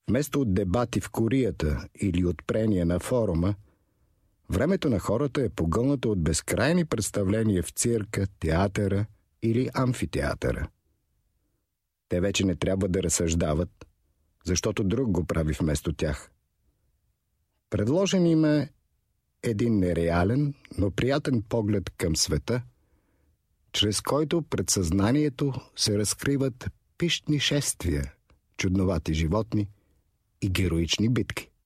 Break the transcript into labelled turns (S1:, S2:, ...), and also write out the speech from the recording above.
S1: Вместо от дебати в курията или от прения на форума, времето на хората е погълнато от безкрайни представления в цирка, театъра или амфитеатъра. Те вече не трябва да разсъждават, защото друг го прави вместо тях. Предложен им е един нереален, но приятен поглед към света, чрез който пред съзнанието се разкриват пищни шествия, чудновати животни и героични битки.